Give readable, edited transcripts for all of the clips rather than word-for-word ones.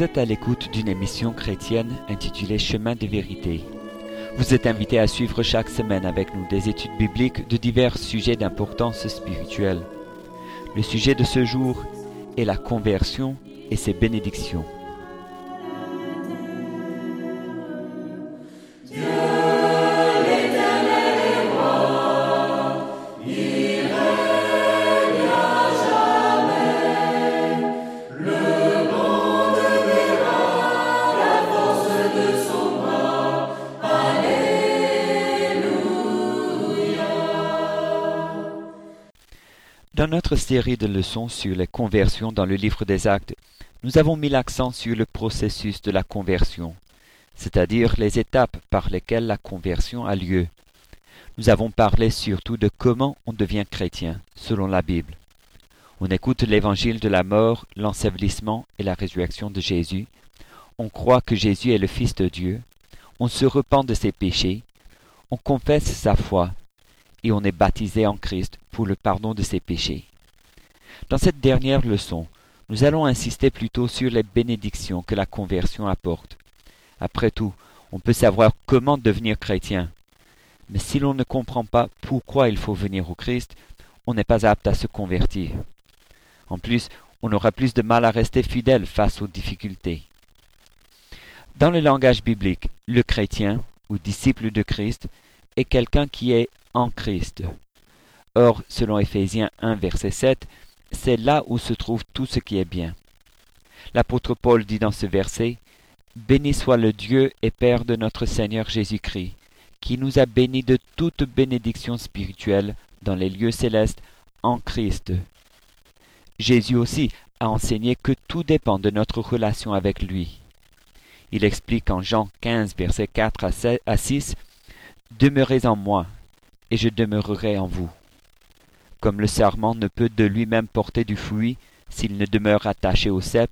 Vous êtes à l'écoute d'une émission chrétienne intitulée Chemin de vérité. Vous êtes invité à suivre chaque semaine avec nous des études bibliques de divers sujets d'importance spirituelle. Le sujet de ce jour est la conversion et ses bénédictions. Dans notre série de leçons sur les conversions dans le livre des Actes, nous avons mis l'accent sur le processus de la conversion, c'est-à-dire les étapes par lesquelles la conversion a lieu. Nous avons parlé surtout de comment on devient chrétien, selon la Bible. On écoute l'évangile de la mort, l'ensevelissement et la résurrection de Jésus. On croit que Jésus est le Fils de Dieu. On se repent de ses péchés. On confesse sa foi. Et on est baptisé en Christ pour le pardon de ses péchés. Dans cette dernière leçon, nous allons insister plutôt sur les bénédictions que la conversion apporte. Après tout, on peut savoir comment devenir chrétien. Mais si l'on ne comprend pas pourquoi il faut venir au Christ, on n'est pas apte à se convertir. En plus, on aura plus de mal à rester fidèle face aux difficultés. Dans le langage biblique, le chrétien, ou disciple de Christ, est quelqu'un qui est en Christ. Or, selon Éphésiens 1, verset 7, c'est là où se trouve tout ce qui est bien. L'apôtre Paul dit dans ce verset, « Béni soit le Dieu et Père de notre Seigneur Jésus-Christ, qui nous a bénis de toute bénédiction spirituelle dans les lieux célestes en Christ. » Jésus aussi a enseigné que tout dépend de notre relation avec lui. Il explique en Jean 15, verset 4 à 6, « Demeurez en moi, et je demeurerai en vous. Comme le sarment ne peut de lui-même porter du fruit s'il ne demeure attaché au cep,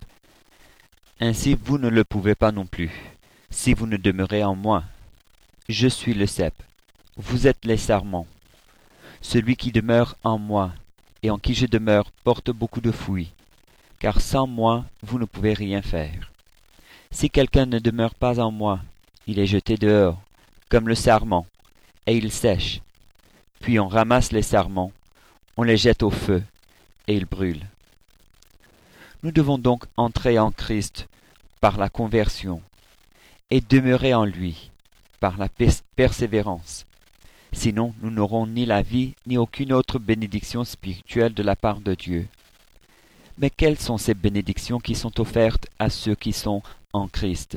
ainsi vous ne le pouvez pas non plus, si vous ne demeurez en moi. Je suis le cep, vous êtes les sarments. Celui qui demeure en moi et en qui je demeure porte beaucoup de fruits, car sans moi vous ne pouvez rien faire. Si quelqu'un ne demeure pas en moi, il est jeté dehors, comme le sarment, et il sèche. Puis on ramasse les sarments, on les jette au feu, et ils brûlent. Nous devons donc entrer en Christ par la conversion, et demeurer en lui par la persévérance. Sinon, nous n'aurons ni la vie, ni aucune autre bénédiction spirituelle de la part de Dieu. Mais quelles sont ces bénédictions qui sont offertes à ceux qui sont en Christ?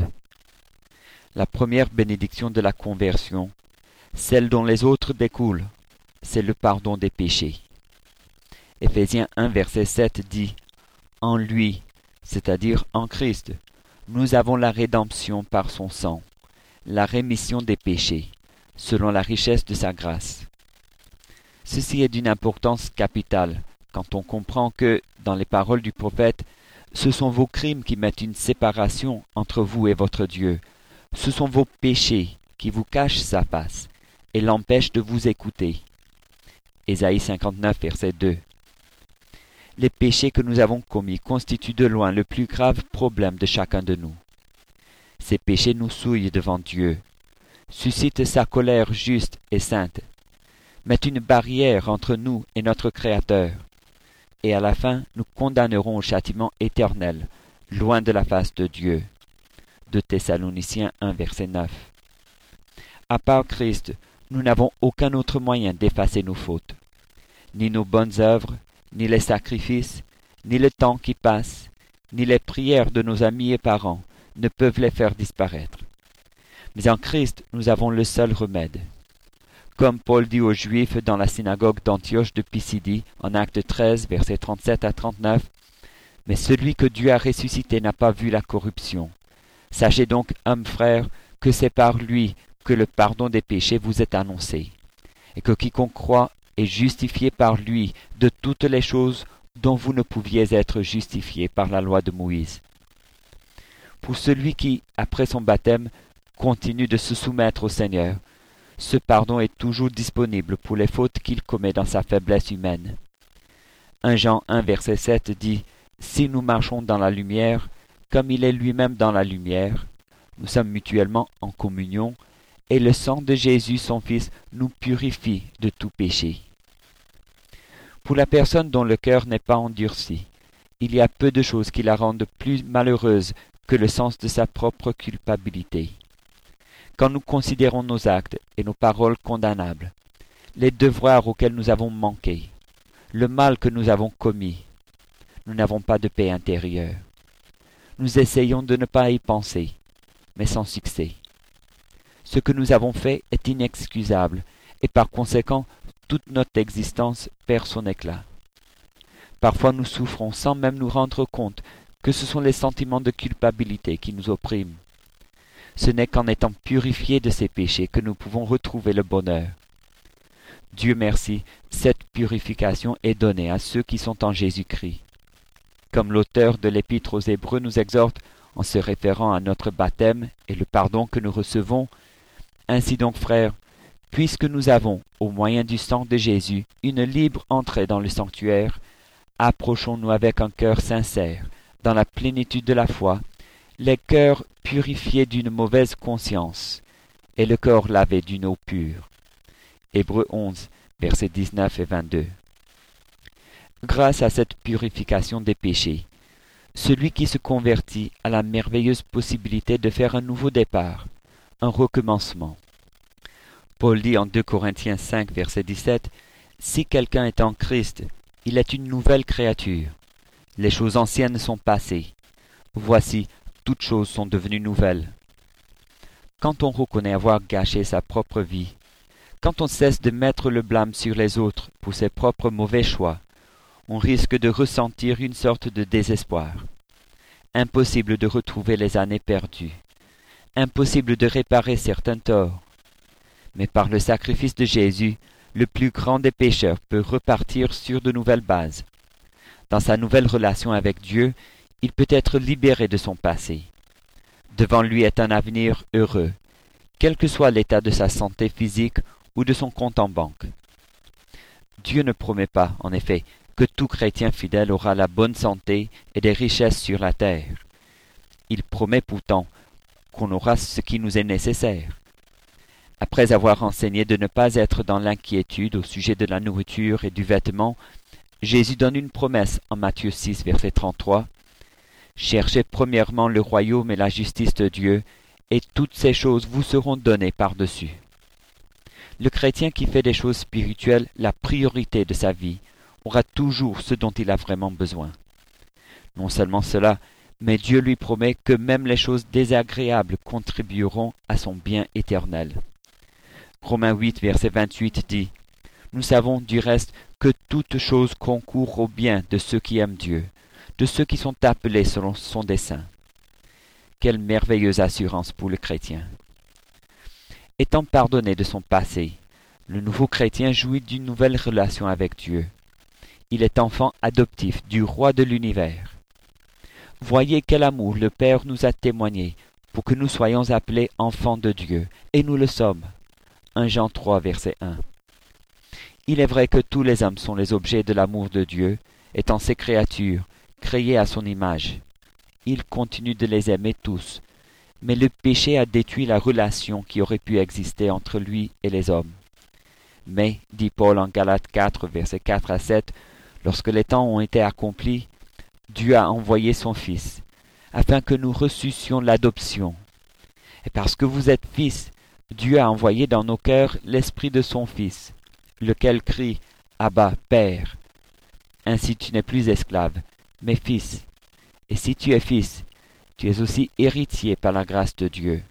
La première bénédiction de la conversion, celle dont les autres découlent, c'est le pardon des péchés. Éphésiens 1, verset 7 dit « En lui, c'est-à-dire en Christ, nous avons la rédemption par son sang, la rémission des péchés, selon la richesse de sa grâce. » Ceci est d'une importance capitale quand on comprend que, dans les paroles du prophète, ce sont vos crimes qui mettent une séparation entre vous et votre Dieu. Ce sont vos péchés qui vous cachent sa face et l'empêchent de vous écouter. Ésaïe 59, verset 2. Les péchés que nous avons commis constituent de loin le plus grave problème de chacun de nous. Ces péchés nous souillent devant Dieu, suscitent sa colère juste et sainte, mettent une barrière entre nous et notre Créateur, et à la fin nous condamneront au châtiment éternel, loin de la face de Dieu. 2 Thessaloniciens 1, verset 9. À part Christ, nous n'avons aucun autre moyen d'effacer nos fautes. Ni nos bonnes œuvres, ni les sacrifices, ni le temps qui passe, ni les prières de nos amis et parents ne peuvent les faire disparaître. Mais en Christ, nous avons le seul remède. Comme Paul dit aux Juifs dans la synagogue d'Antioche de Pisidie, en Acte 13, versets 37 à 39, « Mais celui que Dieu a ressuscité n'a pas vu la corruption. Sachez donc, hommes frères, que c'est par lui que le pardon des péchés vous est annoncé, et que quiconque croit est justifié par lui de toutes les choses dont vous ne pouviez être justifiés par la loi de Moïse. Pour celui qui, après son baptême, continue de se soumettre au Seigneur, ce pardon est toujours disponible pour les fautes qu'il commet dans sa faiblesse humaine. 1 Jean 1, verset 7 dit « Si nous marchons dans la lumière, comme il est lui-même dans la lumière, nous sommes mutuellement en communion, et le sang de Jésus, son Fils, nous purifie de tout péché. Pour la personne dont le cœur n'est pas endurci, il y a peu de choses qui la rendent plus malheureuse que le sens de sa propre culpabilité. Quand nous considérons nos actes et nos paroles condamnables, les devoirs auxquels nous avons manqué, le mal que nous avons commis, nous n'avons pas de paix intérieure. Nous essayons de ne pas y penser, mais sans succès. Ce que nous avons fait est inexcusable, et par conséquent, toute notre existence perd son éclat. Parfois nous souffrons sans même nous rendre compte que ce sont les sentiments de culpabilité qui nous oppriment. Ce n'est qu'en étant purifiés de ces péchés que nous pouvons retrouver le bonheur. Dieu merci, cette purification est donnée à ceux qui sont en Jésus-Christ. Comme l'auteur de l'Épître aux Hébreux nous exhorte en se référant à notre baptême et le pardon que nous recevons, ainsi donc, frères, puisque nous avons, au moyen du sang de Jésus, une libre entrée dans le sanctuaire, approchons-nous avec un cœur sincère, dans la plénitude de la foi, les cœurs purifiés d'une mauvaise conscience, et le corps lavé d'une eau pure. Hébreux 11, versets 19 et 22. Grâce à cette purification des péchés, celui qui se convertit a la merveilleuse possibilité de faire un nouveau départ, un recommencement. Paul dit en 2 Corinthiens 5, verset 17, « Si quelqu'un est en Christ, il est une nouvelle créature. Les choses anciennes sont passées. Voici, toutes choses sont devenues nouvelles. » Quand on reconnaît avoir gâché sa propre vie, quand on cesse de mettre le blâme sur les autres pour ses propres mauvais choix, on risque de ressentir une sorte de désespoir. Impossible de retrouver les années perdues. Impossible de réparer certains torts. Mais par le sacrifice de Jésus, le plus grand des pécheurs peut repartir sur de nouvelles bases. Dans sa nouvelle relation avec Dieu, il peut être libéré de son passé. Devant lui est un avenir heureux, quel que soit l'état de sa santé physique ou de son compte en banque. Dieu ne promet pas, en effet, que tout chrétien fidèle aura la bonne santé et des richesses sur la terre. Il promet pourtant qu'on aura ce qui nous est nécessaire. Après avoir enseigné de ne pas être dans l'inquiétude au sujet de la nourriture et du vêtement, Jésus donne une promesse en Matthieu 6, verset 33. « Cherchez premièrement le royaume et la justice de Dieu, et toutes ces choses vous seront données par-dessus. » Le chrétien qui fait des choses spirituelles la priorité de sa vie aura toujours ce dont il a vraiment besoin. Non seulement cela, mais Dieu lui promet que même les choses désagréables contribueront à son bien éternel. Romains 8, verset 28 dit « Nous savons du reste que toute chose concourt au bien de ceux qui aiment Dieu, de ceux qui sont appelés selon son dessein. » Quelle merveilleuse assurance pour le chrétien! Étant pardonné de son passé, le nouveau chrétien jouit d'une nouvelle relation avec Dieu. Il est enfant adoptif du roi de l'univers. Voyez quel amour le Père nous a témoigné pour que nous soyons appelés enfants de Dieu, et nous le sommes. 1 Jean 3, verset 1. Il est vrai que tous les hommes sont les objets de l'amour de Dieu, étant ses créatures, créées à son image. Il continue de les aimer tous, mais le péché a détruit la relation qui aurait pu exister entre lui et les hommes. Mais, dit Paul en Galates 4, versets 4 à 7, lorsque les temps ont été accomplis, Dieu a envoyé son Fils, afin que nous reçussions l'adoption. Et parce que vous êtes fils, Dieu a envoyé dans nos cœurs l'esprit de son Fils, lequel crie « Abba, Père ». Ainsi tu n'es plus esclave, mais fils. Et si tu es fils, tu es aussi héritier par la grâce de Dieu.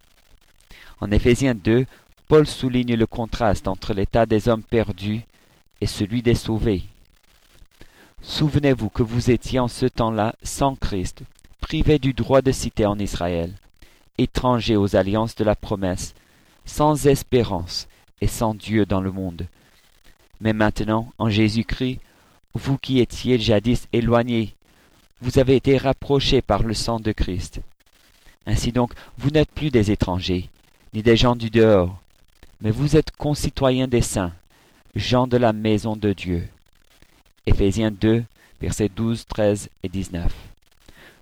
En Éphésiens 2, Paul souligne le contraste entre l'état des hommes perdus et celui des sauvés. Souvenez-vous que vous étiez en ce temps-là sans Christ, privés du droit de cité en Israël, étrangers aux alliances de la promesse, sans espérance et sans Dieu dans le monde. Mais maintenant, en Jésus-Christ, vous qui étiez jadis éloignés, vous avez été rapprochés par le sang de Christ. Ainsi donc, vous n'êtes plus des étrangers, ni des gens du dehors, mais vous êtes concitoyens des saints, gens de la maison de Dieu. Éphésiens 2, versets 12, 13 et 19.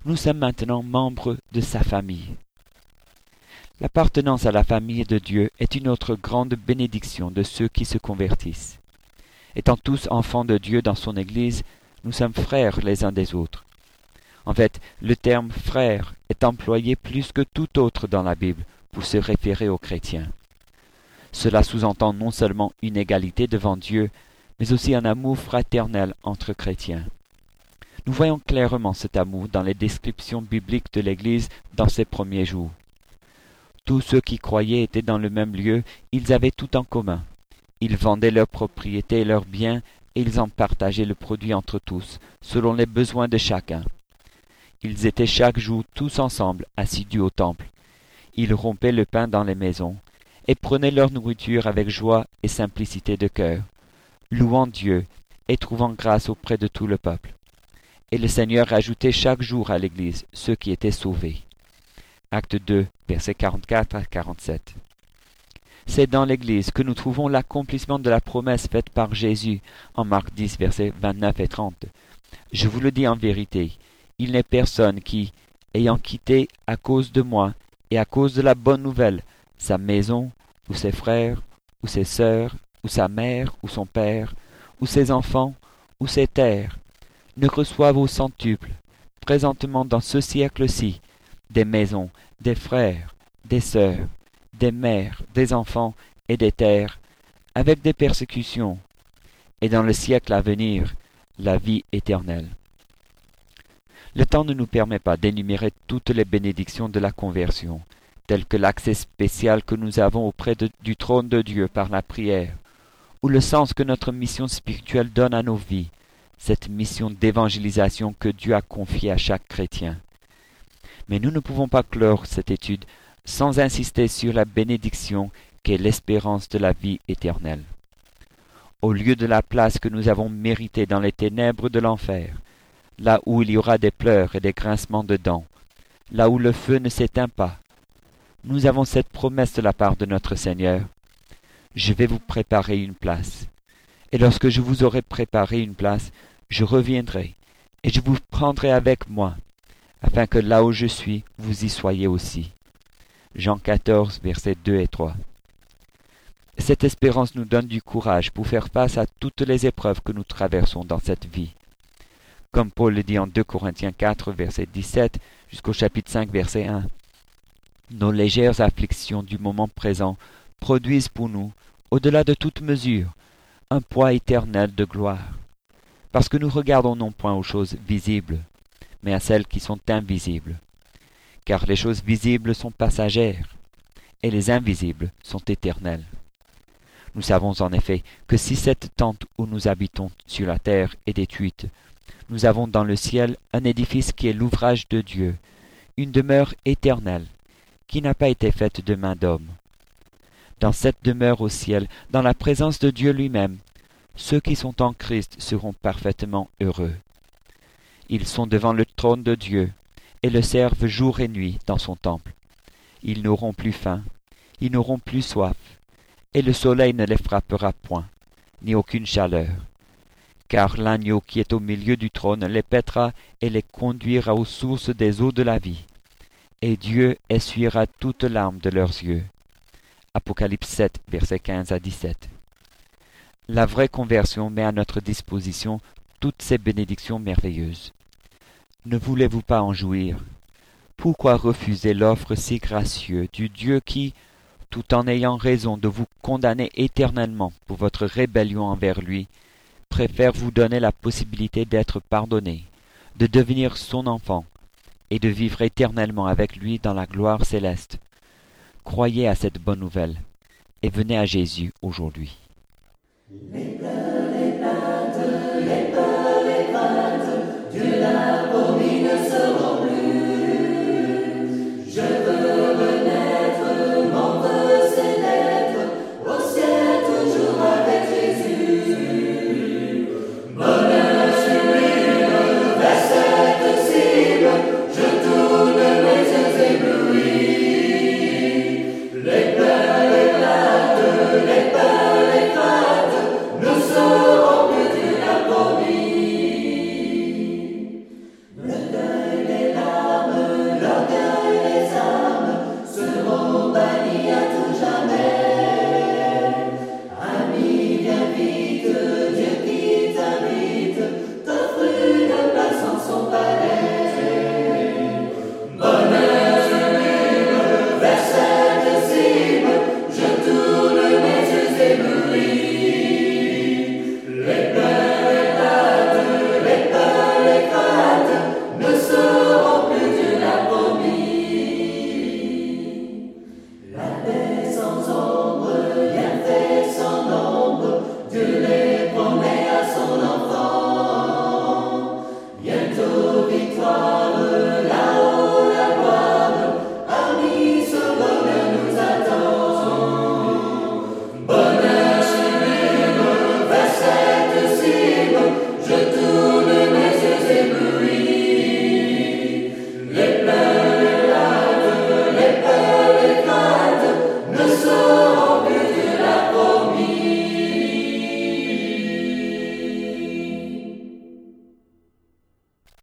Nous sommes maintenant membres de sa famille. L'appartenance à la famille de Dieu est une autre grande bénédiction de ceux qui se convertissent. Étant tous enfants de Dieu dans son Église, nous sommes frères les uns des autres. En fait, le terme « frère » est employé plus que tout autre dans la Bible pour se référer aux chrétiens. Cela sous-entend non seulement une égalité devant Dieu, mais aussi un amour fraternel entre chrétiens. Nous voyons clairement cet amour dans les descriptions bibliques de l'Église dans ses premiers jours. Tous ceux qui croyaient étaient dans le même lieu, ils avaient tout en commun. Ils vendaient leurs propriétés et leurs biens, et ils en partageaient le produit entre tous, selon les besoins de chacun. Ils étaient chaque jour tous ensemble, assidus au temple. Ils rompaient le pain dans les maisons, et prenaient leur nourriture avec joie et simplicité de cœur, louant Dieu et trouvant grâce auprès de tout le peuple. Et le Seigneur ajoutait chaque jour à l'Église ceux qui étaient sauvés. Acte 2, versets 44 à 47. C'est dans l'Église que nous trouvons l'accomplissement de la promesse faite par Jésus en Marc 10, versets 29 et 30. Je vous le dis en vérité, il n'est personne qui, ayant quitté à cause de moi et à cause de la bonne nouvelle, sa maison, ou ses frères, ou ses sœurs, ou sa mère, ou son père, ou ses enfants, ou ses terres, ne reçoive au centuple, présentement dans ce siècle-ci, des maisons, des frères, des sœurs, des mères, des enfants et des terres, avec des persécutions, et dans le siècle à venir, la vie éternelle. Le temps ne nous permet pas d'énumérer toutes les bénédictions de la conversion, telles que l'accès spécial que nous avons auprès du trône de Dieu par la prière, ou le sens que notre mission spirituelle donne à nos vies, cette mission d'évangélisation que Dieu a confiée à chaque chrétien. Mais nous ne pouvons pas clore cette étude sans insister sur la bénédiction qu'est l'espérance de la vie éternelle. Au lieu de la place que nous avons méritée dans les ténèbres de l'enfer, là où il y aura des pleurs et des grincements de dents, là où le feu ne s'éteint pas, nous avons cette promesse de la part de notre Seigneur. Je vais vous préparer une place. Et lorsque je vous aurai préparé une place, je reviendrai, et je vous prendrai avec moi, afin que là où je suis, vous y soyez aussi. Jean 14, versets 2 et 3. Cette espérance nous donne du courage pour faire face à toutes les épreuves que nous traversons dans cette vie. Comme Paul le dit en 2 Corinthiens 4, verset 17, jusqu'au chapitre 5, verset 1. Nos légères afflictions du moment présent produisent pour nous, au-delà de toute mesure, un poids éternel de gloire, parce que nous regardons non point aux choses visibles, mais à celles qui sont invisibles. Car les choses visibles sont passagères, et les invisibles sont éternelles. Nous savons en effet que si cette tente où nous habitons sur la terre est détruite, nous avons dans le ciel un édifice qui est l'ouvrage de Dieu, une demeure éternelle, qui n'a pas été faite de main d'homme. Dans cette demeure au ciel, dans la présence de Dieu lui-même, ceux qui sont en Christ seront parfaitement heureux. Ils sont devant le trône de Dieu, et le servent jour et nuit dans son temple. Ils n'auront plus faim, ils n'auront plus soif, et le soleil ne les frappera point, ni aucune chaleur. Car l'agneau qui est au milieu du trône les paîtra et les conduira aux sources des eaux de la vie, et Dieu essuiera toute larme de leurs yeux. Apocalypse 7, versets 15 à 17. La vraie conversion met à notre disposition toutes ces bénédictions merveilleuses. Ne voulez-vous pas en jouir? Pourquoi refuser l'offre si gracieuse du Dieu qui, tout en ayant raison de vous condamner éternellement pour votre rébellion envers lui, préfère vous donner la possibilité d'être pardonné, de devenir son enfant, et de vivre éternellement avec lui dans la gloire céleste? Croyez à cette bonne nouvelle, et venez à Jésus aujourd'hui. Les pleurs